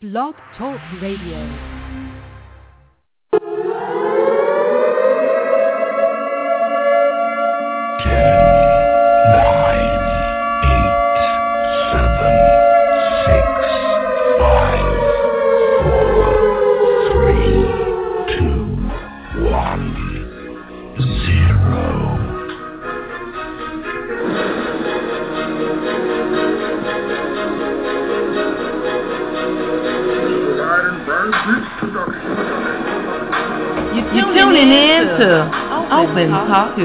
Blog Talk Radio. You're tuning in to Open Talk.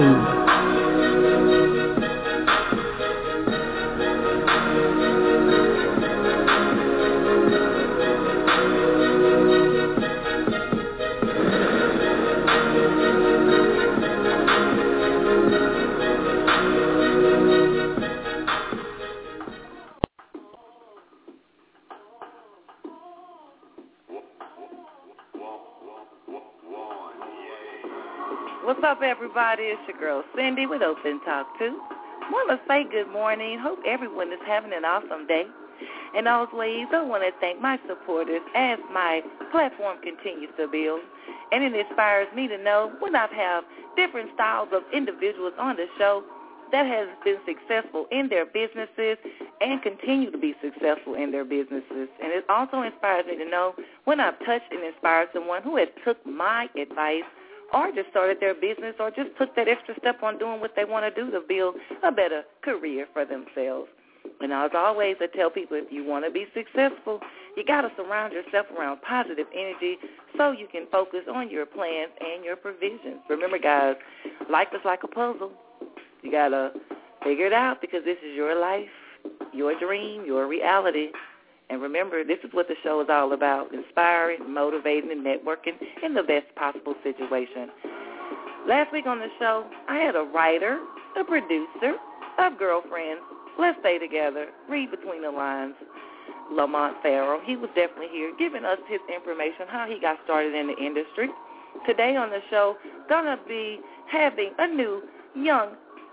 What's up, everybody? It's your girl Cindy with Open Talk 2. Want to say good morning. Hope everyone is having an awesome day. And always, I want to thank my supporters as my platform continues to build. And it inspires me to know when I have different styles of individuals on the show that has been successful in their businesses and continue to be successful in their businesses. And it also inspires me to know when I've touched and inspired someone who has took my advice or just started their business or just took that extra step on doing what they want to do to build a better career for themselves. And as always, I tell people, if you want to be successful, you got to surround yourself around positive energy so you can focus on your plans and your provisions. Remember, guys, life is like a puzzle. You got to figure it out because this is your life, your dream, your reality. And remember, this is what the show is all about, inspiring, motivating, and networking in the best possible situation. Last week on the show, I had a writer, a producer, of Girlfriends, Let's Stay Together, Read Between the Lines, Lamont Farrell. He was definitely here giving us his information, how he got started in the industry. Today on the show, going to be having a new young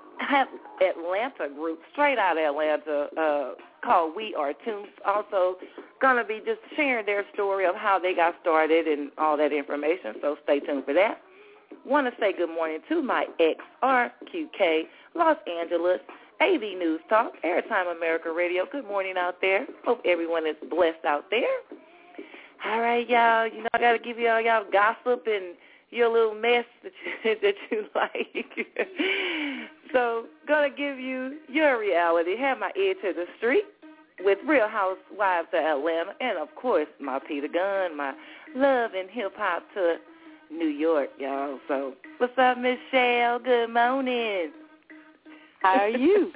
Atlanta group, straight out of Atlanta, called We Are Tunes. Also going to be just sharing their story of how they got started and all that information, so stay tuned for that. Want to say good morning to my XRQK, Los Angeles, AV News Talk, Airtime America Radio. Good morning out there. Hope everyone is blessed out there. All right, y'all. You know, I got to give y'all gossip and your little mess that you like. So, going to give you your reality. Have my ear to the street with Real Housewives of Atlanta. And, of course, my Peter Gunn, my love and hip-hop to New York, y'all. So, what's up, Michelle? Good morning. How are you?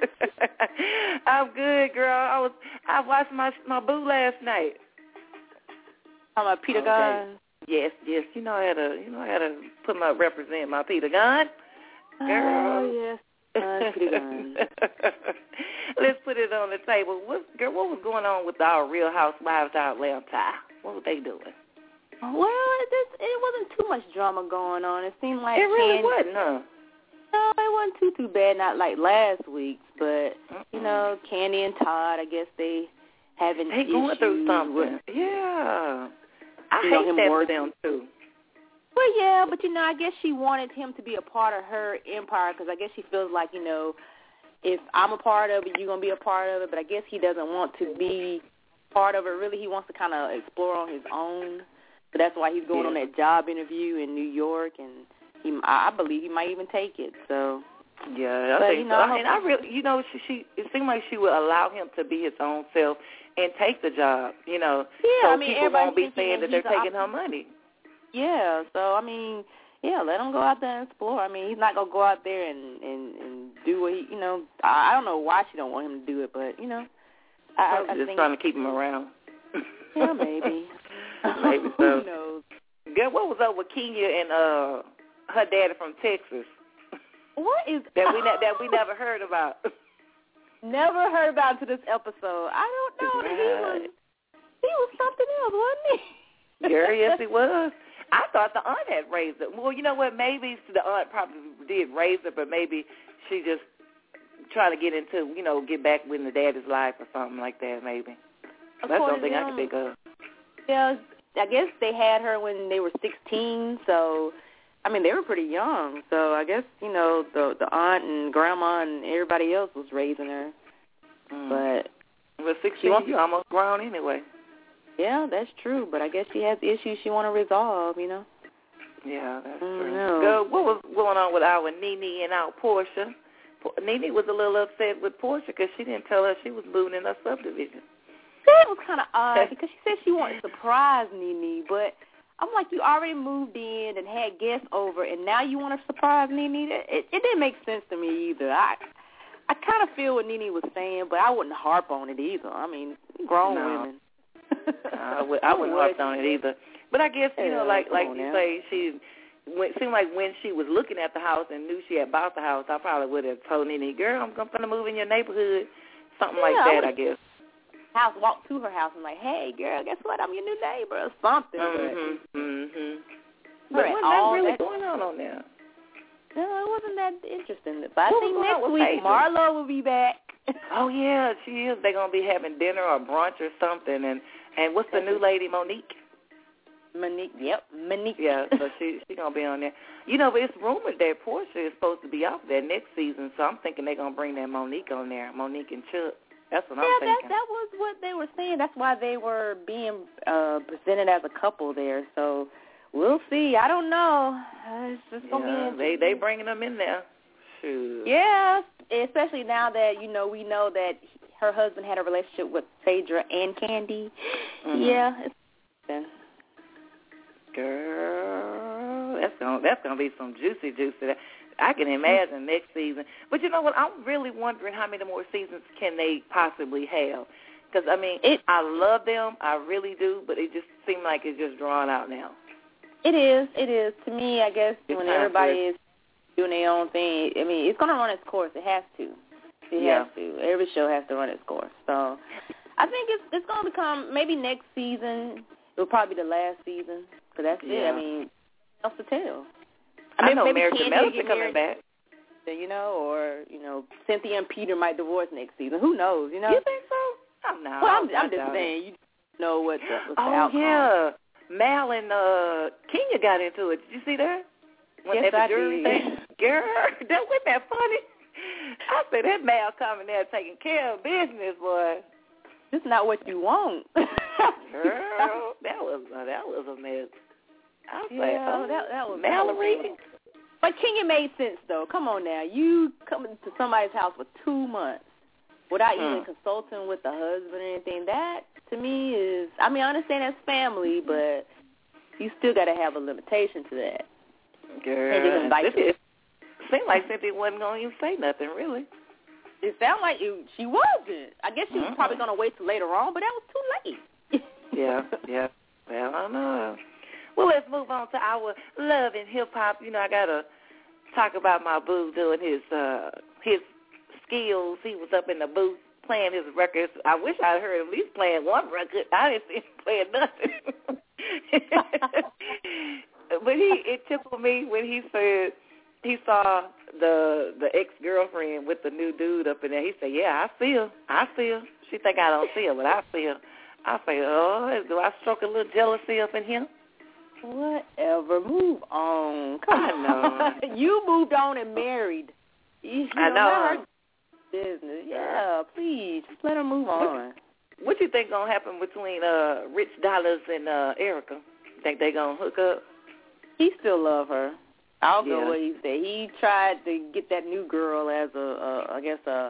I'm good, girl. I watched my boo last night. I'm a Peter Gunn. Yes. You know how to represent my Peter Gunn. Girl. Oh, yes. Peter Gunn. Let's put it on the table. What was going on with our Real Housewives of Atlanta? What were they doing? Well, it wasn't too much drama going on. It seemed like it really wasn't, huh? No, it wasn't too bad. Not like last week's, but you know, Candy and Todd, I guess they having issues. They going through something. Yeah. I hate that for them, too. Well, yeah, but, you know, I guess she wanted him to be a part of her empire because I guess she feels like, you know, if I'm a part of it, you're going to be a part of it. But I guess he doesn't want to be part of it. Really, he wants to kind of explore on his own. So that's why he's going on that job interview in New York, and I believe he might even take it. So yeah, I think so. And I really, you know, she it seemed like she would allow him to be his own self and take the job, you know. Yeah, so I mean, people won't be saying that they're taking her money. Yeah, so, I mean, yeah, let him go out there and explore. I mean, he's not going to go out there and do what he, you know, I don't know why she don't want him to do it, but, you know. I just think trying to keep him around. Yeah, maybe. Maybe so. Who knows? Girl, what was up with Kenya and her daddy from Texas? What is that we never heard about? Never heard about until this episode. I don't know. Right. He was something else, wasn't he? Girl, yes, he was. I thought the aunt had raised her. Well, you know what? Maybe the aunt probably did raise her, but maybe she just trying to get into, you know, get back in the daddy's life or something like that, maybe. That's something I can think of. Yeah, I guess they had her when they were 16, so, I mean, they were pretty young. So I guess, you know, the aunt and grandma and everybody else was raising her. But with 16, you're almost grown anyway. Yeah, that's true. But I guess she has issues she want to resolve, you know. Yeah, that's true. Girl, what was going on with our Nene and our Portia? Nene was a little upset with Portia because she didn't tell her she was moving in her subdivision. That was kind of odd because she said she wanted to surprise Nene, but I'm like, you already moved in and had guests over, and now you want to surprise Nene? It didn't make sense to me either. I kind of feel what Nene was saying, but I wouldn't harp on it either. I mean, grown women. I wouldn't harp on it either. But I guess, you know, like you say, it seemed like when she was looking at the house and knew she had bought the house, I probably would have told Nene, girl, I'm going to move in your neighborhood, something like that, I guess. Walk to her house and like, hey, girl, guess what? I'm your new neighbor or something. But what's that really going on there? No, it wasn't that interesting. But I think next week Marlo will be back. Oh, yeah, she is. They're going to be having dinner or brunch or something. And what's the new lady, Monique? Monique. Yeah, so she's going to be on there. You know, but it's rumored that Portia is supposed to be off there next season, so I'm thinking they're going to bring that Monique on there, Monique and Chuck. That's what I'm thinking. Yeah, that was what they were saying. That's why they were being presented as a couple there. So we'll see. I don't know. It's just going to be they bringing them in there. Shoot. Yeah, especially now that, you know, we know that her husband had a relationship with Phaedra and Candy. Yeah, it's girl, that's gonna be some juicy. I can imagine next season. But you know what? I'm really wondering how many more seasons can they possibly have? Because I mean, I love them, I really do, but it just seems like it's just drawn out now. It is. To me, I guess when everybody is doing their own thing, I mean, it's gonna run its course. It has to. It has to. Every show has to run its course. So I think it's going to become, maybe next season, it'll probably be the last season. So that's it. I mean, else to tell. I know American Medicine coming back. You know, or, you know, Cynthia and Peter might divorce next season. Who knows, you know? You think so? Oh, no. Well, I'm just saying, you know what the outcome. Yeah. Mal and Kenya got into it. Did you see that? Yes, I did. Girl, wasn't that funny? I said, that Mal coming there taking care of business, boy. This is not what you want. Girl, that was a mess. I said, that was Mallory. But Kenya made sense, though. Come on now. You come to somebody's house for 2 months without even consulting with the husband or anything. That, to me, is, I mean, I understand that's family, but you still got to have a limitation to that. Girl, it seemed like Cynthia wasn't going to even say nothing, really. It sounded like she wasn't. I guess she was probably going to wait till later on, but that was too late. Yeah. Well, I know. Well, let's move on to our love and hip-hop. You know, I got to talk about my boo doing his skills. He was up in the booth playing his records. I wish I'd heard him at least playing one record. I didn't see him playing nothing. But it tickled me when he said he saw the ex-girlfriend with the new dude up in there. He said, yeah, I see her. She think I don't see her, but I see her. I say, do I stroke a little jealousy up in here? Whatever. Move on. Come on. You moved on and married. I know. Her business. Yeah, please. Just let her move on. What you think going to happen between Rich Dollars and Erica? Think they going to hook up? He still love her. I'll go what he said. He tried to get that new girl as a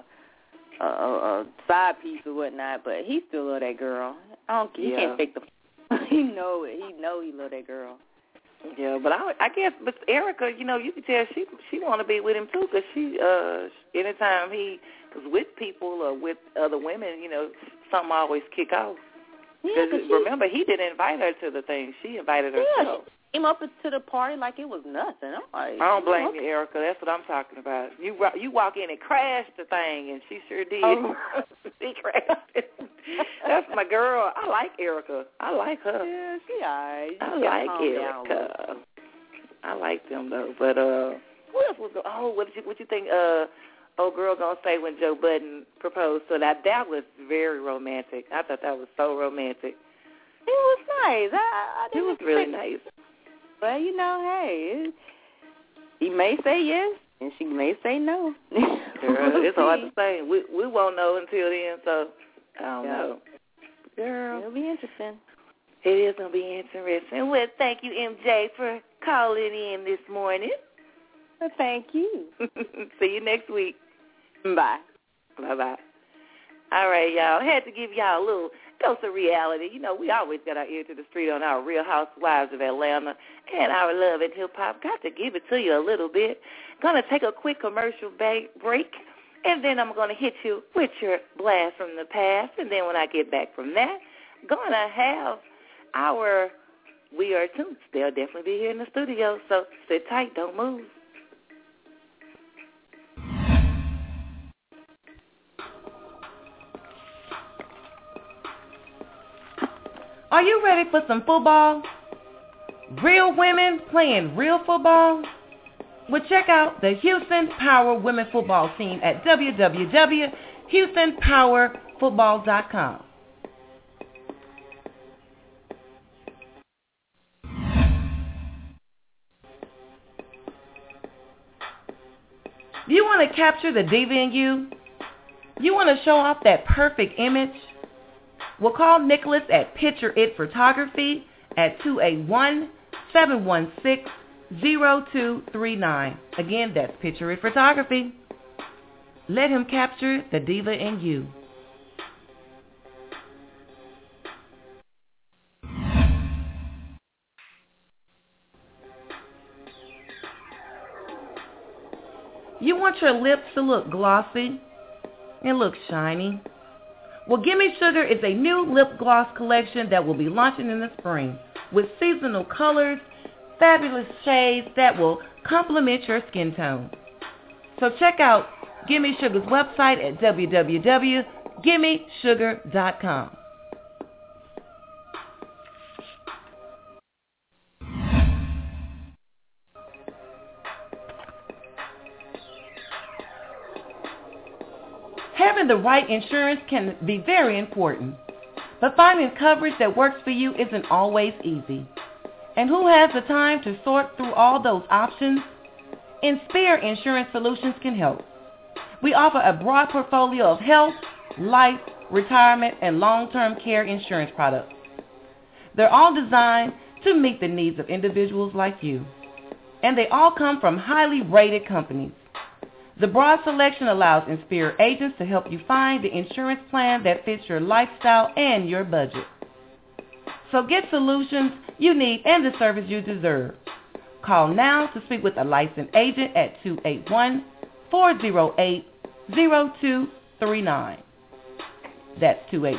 side piece or whatnot, but he still love that girl. He can't fake the. He know it. He know he love that girl. Yeah, but I guess, but Erica, you know, you can tell she want to be with him too, because she anytime he was with people or with other women, you know, something always kick off. Yeah, remember, he didn't invite her to the thing. She invited herself. She came up to the party like it was nothing. I'm like, I don't blame you, Erica. That's what I'm talking about. You walk in and crash the thing, and she sure did. She crashed it. That's my girl. I like Erica. I like her. Yeah, she all right. I like Erica. I like them, though. But what else was going on? Oh, what you think old girl going to say when Joe Budden proposed? So that was very romantic. I thought that was so romantic. was nice. I It was really nice. Well, hey, he may say yes, and she may say no. Girl, it's hard to say. We won't know until then, so I don't know. Girl. It'll be interesting. It is going to be interesting. Well, thank you, MJ, for calling in this morning. Well, thank you. See you next week. Bye. Bye-bye. All right, y'all. I had to give y'all a little dose of reality. We always got our ear to the street on our Real Housewives of Atlanta and our Love and Hip Hop. Got to give it to you a little bit. Going to take a quick commercial break, and then I'm going to hit you with your blast from the past. And then when I get back from that, going to have our We Are Tuned. They'll definitely be here in the studio, so sit tight. Don't move. Are you ready for some football? Real women playing real football? Well, check out the Houston Power Women Football Team at www.houstonpowerfootball.com. You want to capture the diva in you? You want to show off that perfect image? Well, call Nicholas at Picture It Photography at 281-716-0239. Again, that's Picture It Photography. Let him capture the diva in you. You want your lips to look glossy and look shiny? Well, Gimme Sugar is a new lip gloss collection that will be launching in the spring with seasonal colors, fabulous shades that will complement your skin tone. So check out Gimme Sugar's website at www.gimmesugar.com. Having the right insurance can be very important, but finding coverage that works for you isn't always easy. And who has the time to sort through all those options? Inspire Insurance Solutions can help. We offer a broad portfolio of health, life, retirement, and long-term care insurance products. They're all designed to meet the needs of individuals like you, and they all come from highly rated companies. The broad selection allows Inspire agents to help you find the insurance plan that fits your lifestyle and your budget. So get solutions you need and the service you deserve. Call now to speak with a licensed agent at 281-408-0239. That's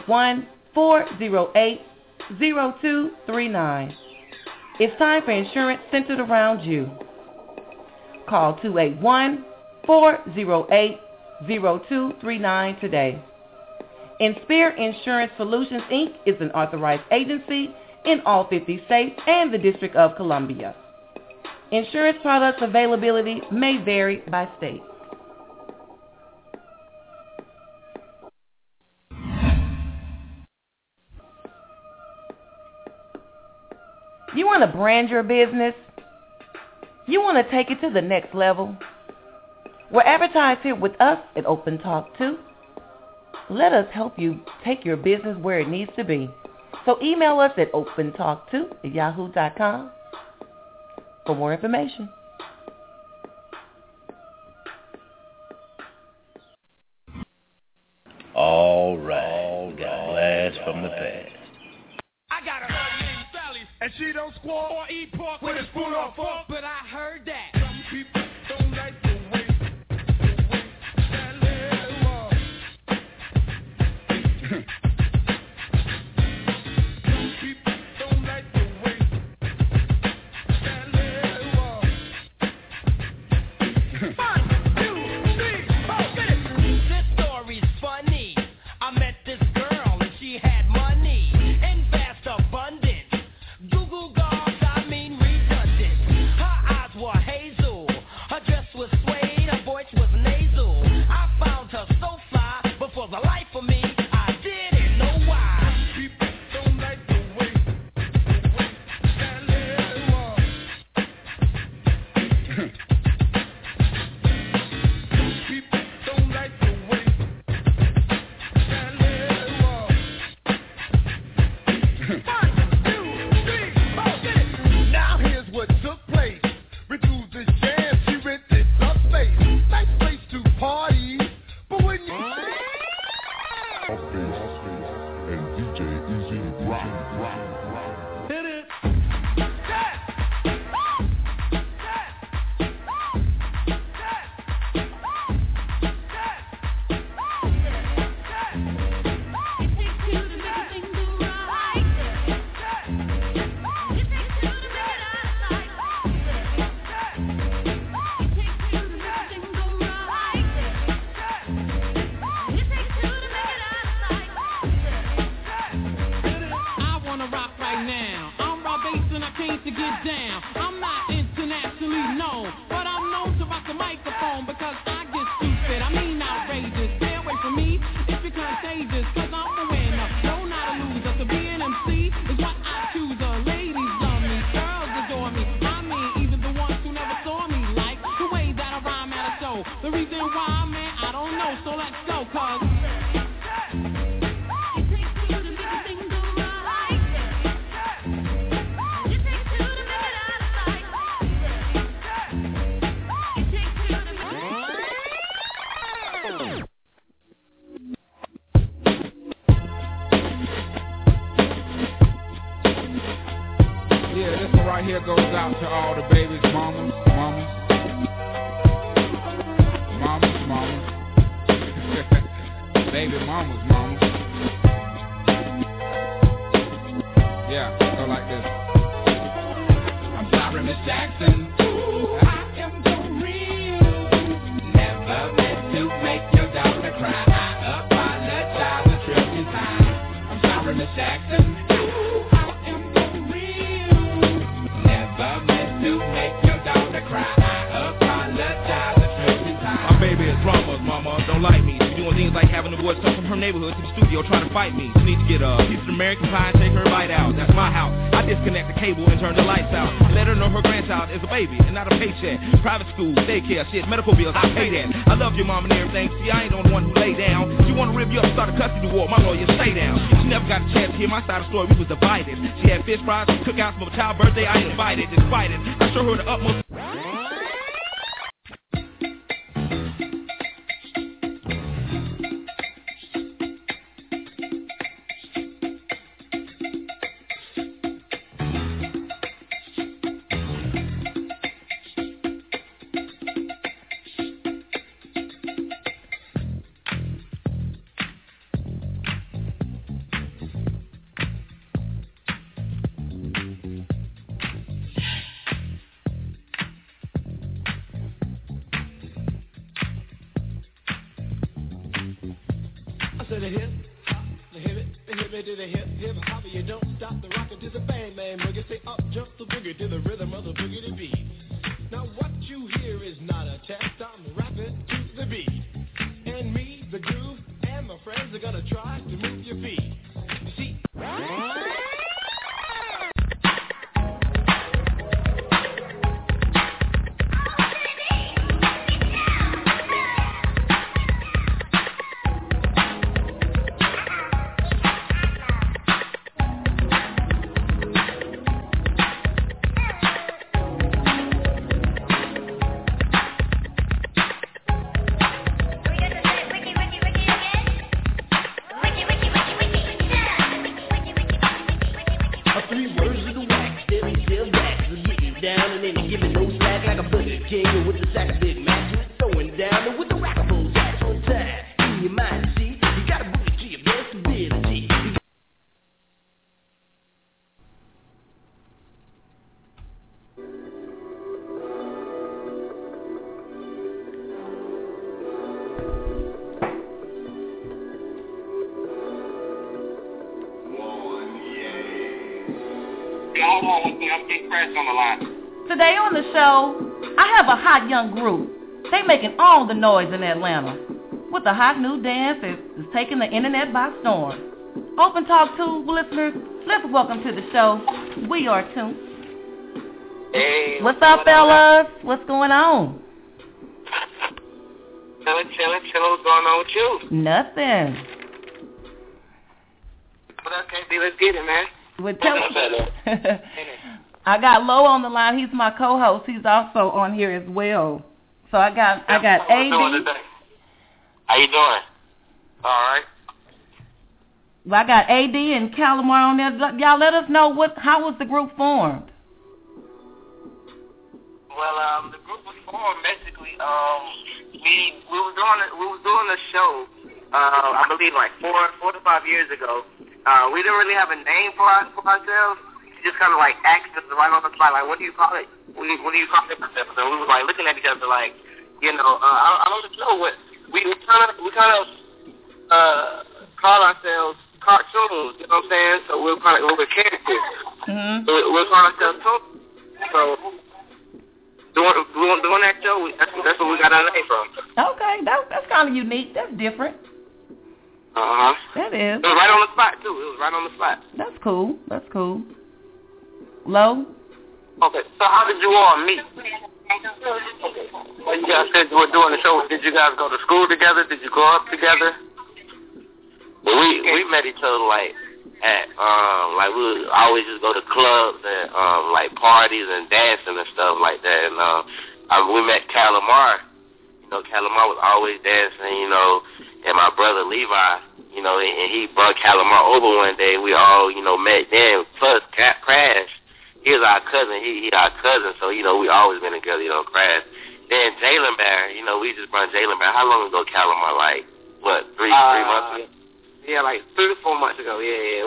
281-408-0239. It's time for insurance centered around you. Call 281-408-0239 today. Inspire Insurance Solutions, Inc. is an authorized agency in all 50 states and the District of Columbia. Insurance products availability may vary by state. You want to brand your business? You want to take it to the next level? Well, advertise here with us at Open Talk 2. Let us help you take your business where it needs to be. So email us at opentalk2@yahoo.com for more information. All right, we got a blast from the past. I got a girl named Sally, and she don't squall or eat pork with a spoon or fork, but I heard that some people don't like the way Sally walks. Some people don't like the way Sally walks. 1, 2, 3, 4, get it. This story's funny. I met this girl and she had money in vast abundance. Google gods, I mean redundant. Her eyes were hazel, her dress was suede, her voice was nasal. I found her so fly, but for the life of me, I didn't Now here's what took place. We do the jam, she rented the place. Nice place to party, but when you and DJ Easy Rock. hit it. To get down, I'm not internationally known, but I'm known to rock the microphone because I get stupid, I mean outrageous. Stay away from me if you're contagious, cause I'm a winner, no not a loser. To be an MC is what I choose. Ladies love me, girls adore me, I mean even the ones who never saw me like the way that I rhyme at a show. The reason why, man, I don't know, so let's go, cause right here goes out to all the babies, mamas. Baby mamas. Yeah, go like this. I'm sorry, Miss Jackson. Ooh, I am the real. Never meant to make your daughter cry. I apologize a trillion times. I'm sorry, Miss Jackson. Don't like me. She doing things like having the boys come from her neighborhood to the studio trying to fight me. She needs to get a piece of American pie and take her bite out. That's my house. I disconnect the cable and turn the lights out. Let her know her grandchild is a baby and not a paycheck. Private school, daycare, shit, medical bills, I pay that. I love your mom and everything. See, I ain't the one who lay down. She wanna rip you up and start a custody war. My lawyer, stay down. She never got a chance to hear my side of the story. We was divided. She had fish fries, cookouts for my child's birthday. I invited, despite it. I show her the utmost. Today on the show, I have a hot young group. They making all the noise in Atlanta. With a hot new dance that is taking the internet by storm. Open Talk 2 listeners, let's welcome to the show. We are tuned. Hey. What's up, fellas? What's going on? Chilling. What's going on with you? Nothing. What else can I do? Let's get it, man. Well, I got Lo on the line. He's my co-host. He's also on here as well. So I got AD. How you doing? All right. Well, I got AD and Calamar on there. Y'all let us know how was the group formed? Well, the group was formed basically. We was doing a show. I believe like 4 to 5 years ago. We didn't really have a name for ourselves. We just kind of like asked us right on the spot, like, what do you call it? What do you call it? And we was like looking at each other, like, I don't know what we kind of call ourselves cartoons. You know what I'm saying? So we're characters. Mm-hmm. So we'll call ourselves cartoons. So doing that show, that's where we got our name from. Okay, that's kind of unique. That's different. Uh-huh. That is. It was right on the spot, too. It was right on the spot. That's cool. That's cool. Lo? Okay, so how did you all meet? Well, you guys said you were doing the show. Did you guys go to school together? Did you grow up together? Well, we met each other, like, at, we would always just go to clubs and, like, parties and dancing and stuff like that. And, we met Calamar. Calamar was always dancing, and my brother Levi, and he brought Calamar over one day. We all, met then. Plus, Crash, he was our cousin. He our cousin, so, we always been together, Crash. Then Jalen Bear, we just brought Jalen Bear. How long ago, Calamar? Like, what, 3 months ago? Yeah, like 3 to 4 months ago. Yeah.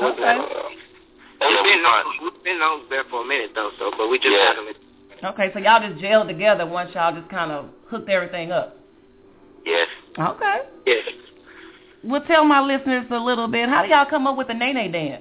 We've been on there for a minute, though, but we just haven't. Okay, so y'all just gelled together once y'all just kind of hooked everything up. Yes. Okay. Yes. Well, tell my listeners a little bit. How do y'all come up with the Nene dance?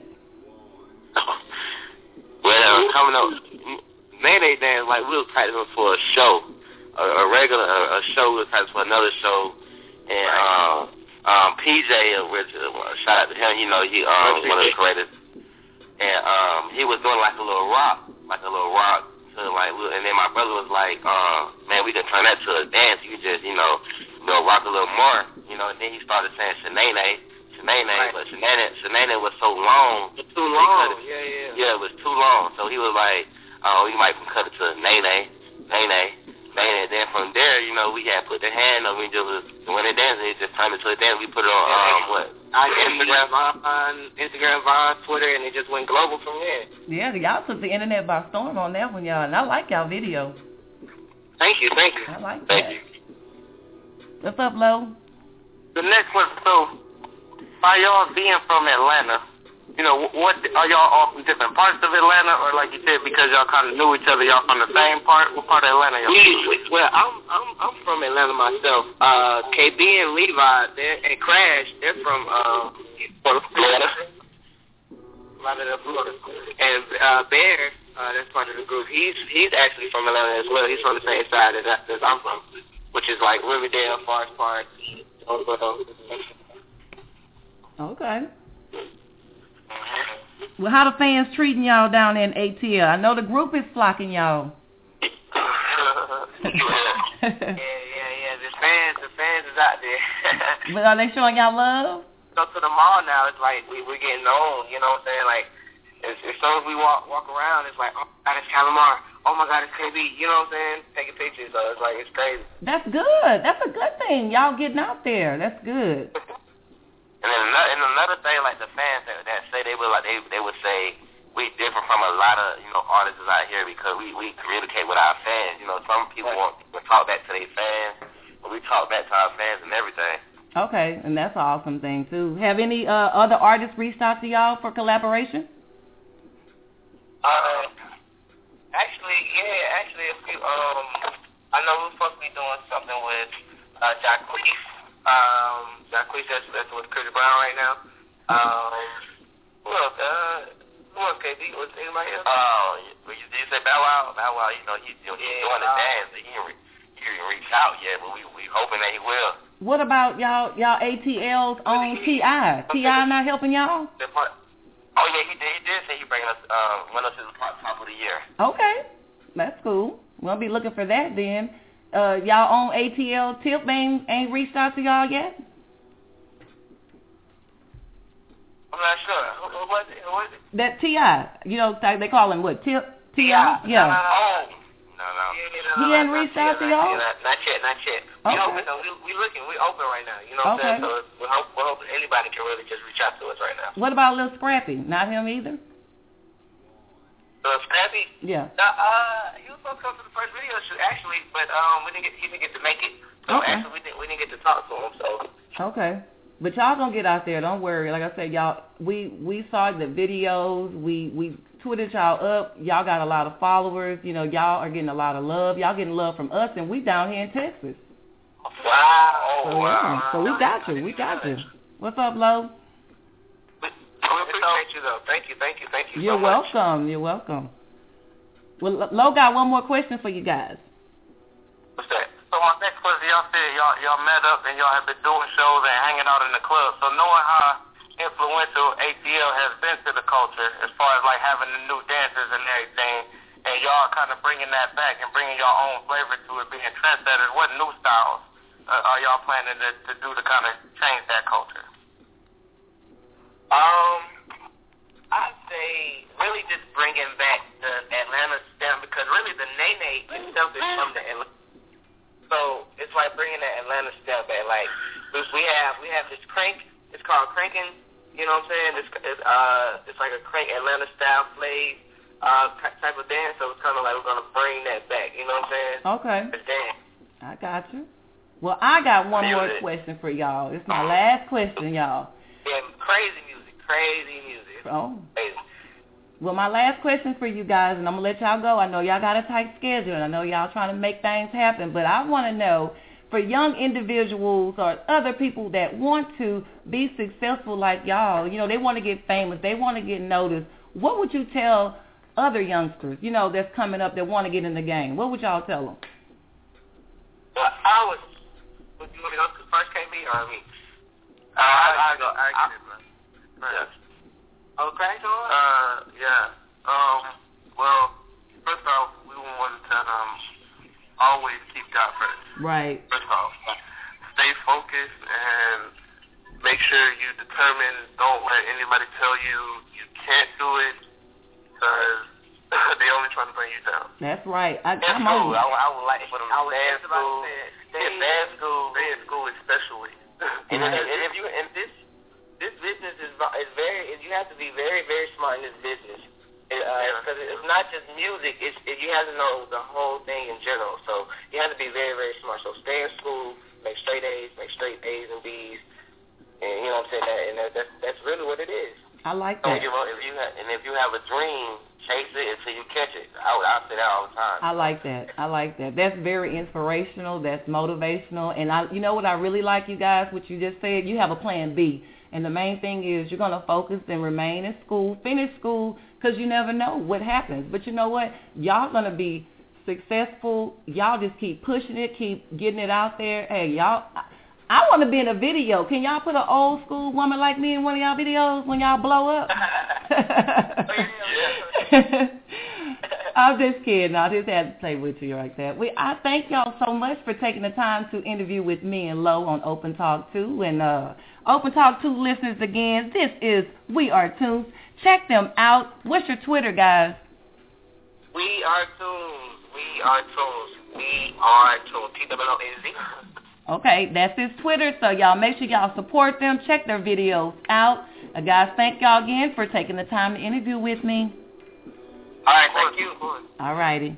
Well, coming up, Nene dance, like, we were practicing for a show, a show. We were practicing for another show, and PJ, shout out to him. He one of the creators, and he was doing like a little rock. And then my brother was like, man, we could turn that to a dance. You just, rock a little more, and then he started saying Shanae, but Shanae was so long. It's too long, Yeah, it was too long. So he was like, we might cut it to Nene. And then from there, we had put the hand on, we just was, when it danced, it just turned into a dance. We put it on, Instagram, Vine, Twitter, and it just went global from there. Yeah, y'all took the internet by storm on that one, y'all, and I like y'all video. Thank you. I like that. Thank you. What's up, Lo? The next one, so, by y'all being from Atlanta, what are y'all all from different parts of Atlanta, or like you said, because y'all kind of knew each other, y'all from the same part? What part of Atlanta y'all from? Well, I'm from Atlanta myself. KB and Levi, and Crash, they're from Florida. Florida. And Bear, that's part of the group. He's actually from Atlanta as well. He's from the same side as I'm from, which is like Riverdale, Forest Park. Okay. Well, how the fans treating y'all down there in ATL? I know the group is flocking y'all. Yeah. The fans is out there. But are they showing y'all love? Go to the mall now. It's like we're getting known. You know what I'm saying? Like as soon as we walk around, it's like, oh my God, it's Calamar. Oh my God, it's KB. You know what I'm saying? Taking pictures. So it's like it's crazy. That's good. That's a good thing. Y'all getting out there. That's good. And another thing, like the fans that say they would say we different from a lot of artists out here because we communicate with our fans. Some people want to talk back to their fans, but we talk back to our fans and everything. Okay, and that's an awesome thing too. Have any other artists reached out to y'all for collaboration? Actually, a few. I know we're supposed to be doing something with Jacquees. Jacquees, that's with Chris Brown right now. Who else, KB? Was anybody else? Did you say Bow Wow? Bow Wow, he's doing the dance. He didn't reach out yet, but we hoping that he will. What about y'all ATL's own T.I.? T.I. not helping y'all? Oh, yeah, he did say he bringing us one of his top of the year. Okay, that's cool. We'll be looking for that then. Y'all own ATL Tip ain't reached out to y'all yet? I'm not sure. Who was it? That T.I., you know, they call him what? T.I.? Yeah. No. He hadn't reached out to y'all? Not yet. Okay. We looking. We open right now. You know what I'm saying? So we're hoping anybody can really just reach out to us right now. What about Lil Scrappy? Not him either? Scrappy? Yeah. He was supposed to come to the first video shoot actually, but he didn't get to make it. So Okay. actually we didn't get to talk to him. So. Okay. But y'all gonna get out there. Don't worry. Like I said, y'all, we saw the videos. We tweeted y'all up. Y'all got a lot of followers. You know, y'all are getting a lot of love. Y'all getting love from us, and we down here in Texas. Wow. So we got you. What's up, Lo? We appreciate you though. Thank you. You're welcome. You're welcome. Well, Lo got one more question for you guys. What's that? So my next question, y'all said y'all met up and y'all have been doing shows and hanging out in the club. So knowing how influential ATL has been to the culture as far as like having the new dancers and everything, and y'all kind of bringing that back and bringing your own flavor to it, being trendsetters, what new styles are y'all planning to do to kind of change that culture? I'd say really just bringing back the Atlanta stem, because really the Nene itself is from the Atlanta. So it's like bringing that Atlanta step back. Like we have this crank. It's called cranking. You know what I'm saying? It's like a crank Atlanta style slave type of dance. So it's kind of like we're gonna bring that back. You know what I'm saying? Okay. It's dance. I got you. Well, I got one more question for y'all. It's my last question, y'all. Yeah, crazy music. Oh. Crazy. Well, my last question for you guys, and I'm going to let y'all go. I know y'all got a tight schedule, and I know y'all trying to make things happen, but I want to know, for young individuals or other people that want to be successful like y'all, you know, they want to get famous, they want to get noticed, what would you tell other youngsters, you know, that's coming up that want to get in the game? What would y'all tell them? Well, would you want me to go first, KB, or me? I'll go. I get it, bro. Yeah. Okay, so yeah. Well, first off, we want to tell them always keep God first. Right. First off, stay focused and make sure you determine. Don't let anybody tell you can't do it, because they only trying to bring you down. That's right. I would like for them to stay in school. Stay in school especially. And if you this business is very. You have to be very, very smart in this business, because it's not just music. You have to know the whole thing in general. So you have to be very, very smart. So stay in school, make straight A's, make straight A's and B's, and you know what I'm saying. And that's really what it is. I like that. So if you have a dream, chase it until you catch it. I say that all the time. I like that. That's very inspirational. That's motivational. And you know what I really like, you guys, what you just said? You have a plan B. And the main thing is you're going to focus and remain in school, finish school, because you never know what happens. But you know what? Y'all going to be successful. Y'all just keep pushing it, keep getting it out there. Hey, y'all, I want to be in a video. Can y'all put an old school woman like me in one of y'all videos when y'all blow up? I'm just kidding. I just had to play with you like that. I thank y'all so much for taking the time to interview with me and Lo on Open Talk 2. And Open Talk 2 listeners, again, this is We Are Tunes. Check them out. What's your Twitter, guys? We Are Tunes. We Are Tunes. We Are Tunes. TWOAZ. Okay, that's his Twitter, so y'all make sure y'all support them. Check their videos out. Guys, thank y'all again for taking the time to interview with me. All right, thank you. All righty.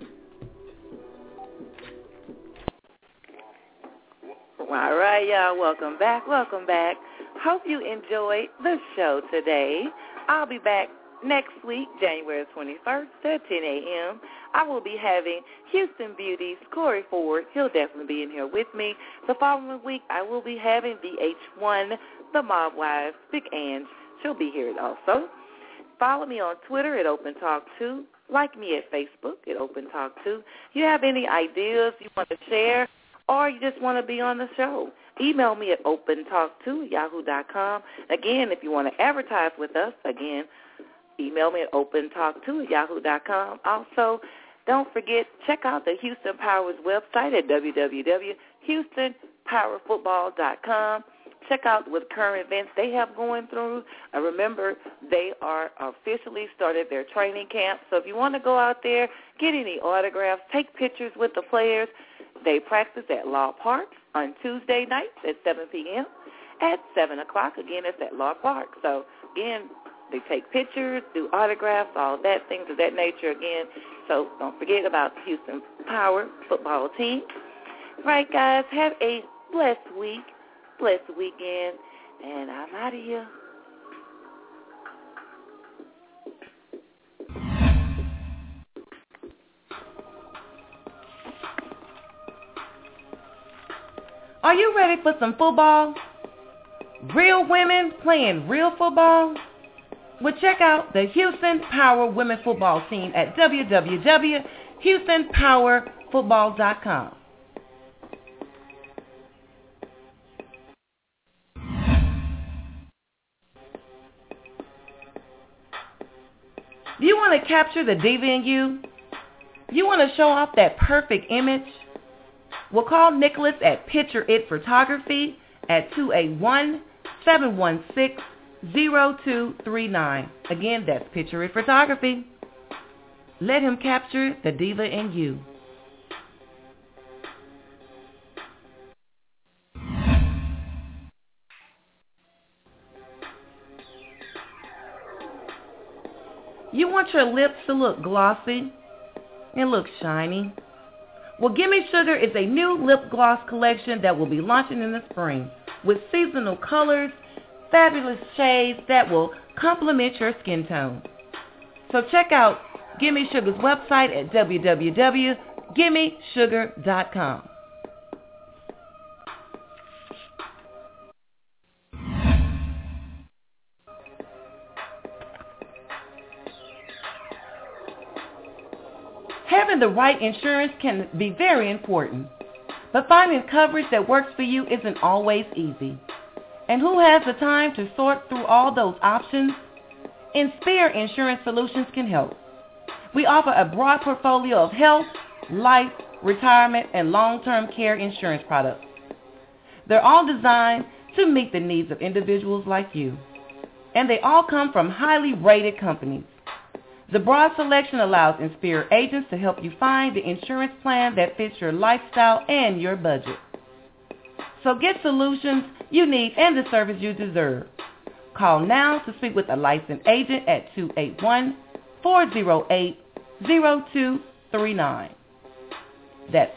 All right, y'all, welcome back. Hope you enjoyed the show today. I'll be back next week, January 21st at 10 a.m. I will be having Houston Beauties, Corey Ford. He'll definitely be in here with me. The following week, I will be having VH1, the Mob Wives, Big Ange. She'll be here also. Follow me on Twitter at Open Talk 2. Like me at Facebook at Open Talk 2. You have any ideas you want to share, or you just want to be on the show, email me at opentalk2@yahoo.com. Again, if you want to advertise with us, again, email me at opentalk2@yahoo.com. Also, don't forget, check out the Houston Powers website at www.houstonpowerfootball.com. check out what current events they have going through. Remember, they are officially started their training camp. So if you want to go out there, get any autographs, take pictures with the players. They practice at Law Park on Tuesday nights at 7 p.m. At 7 o'clock, again, it's at Law Park. So, again, they take pictures, do autographs, all that, things of that nature again. So don't forget about the Houston Power football team. Right, guys, have a blessed week, blessed weekend, and I'm out of here. Are you ready for some football? Real women playing real football? Well, check out the Houston Power Women Football Team at www.houstonpowerfootball.com. Do you want to capture the diva in you? You want to show off that perfect image? Well, call Nicholas at Picture It Photography at 281-716-0239. Again, that's Picture It Photography. Let him capture the diva in you. You want your lips to look glossy and look shiny? Well, Gimme Sugar is a new lip gloss collection that will be launching in the spring with seasonal colors, fabulous shades that will complement your skin tone. So check out Gimme Sugar's website at www.gimmesugar.com. Having the right insurance can be very important, but finding coverage that works for you isn't always easy. And who has the time to sort through all those options? Inspire Insurance Solutions can help. We offer a broad portfolio of health, life, retirement, and long-term care insurance products. They're all designed to meet the needs of individuals like you, and they all come from highly rated companies. The broad selection allows Inspire agents to help you find the insurance plan that fits your lifestyle and your budget. So get solutions you need and the service you deserve. Call now to speak with a licensed agent at 281-408-0239. That's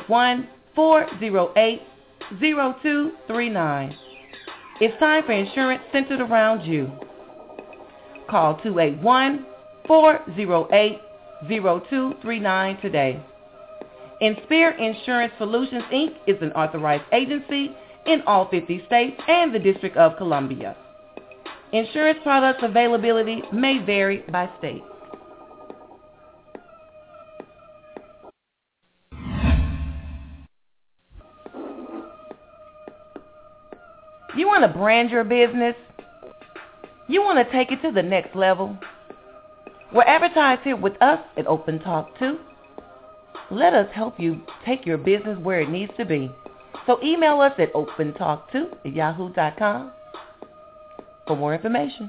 281-408-0239. It's time for insurance centered around you. Call 281-408-0239 today. Inspire Insurance Solutions, Inc. is an authorized agency in all 50 states and the District of Columbia. Insurance products availability may vary by state. You want to brand your business? You want to take it to the next level? Well, advertise here with us at Open Talk 2. Let us help you take your business where it needs to be. So email us at opentalk2@yahoo.com for more information.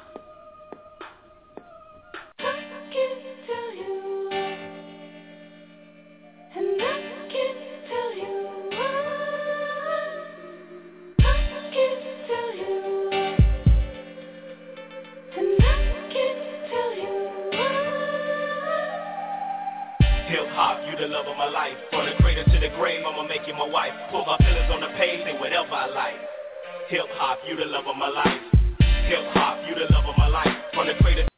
The love of my life, from the cradle to the grave, I'ma make you my wife. Put my feelings on the page, say whatever I like. Hip hop, you the love of my life. Hip hop, you the love of my life. From the cradle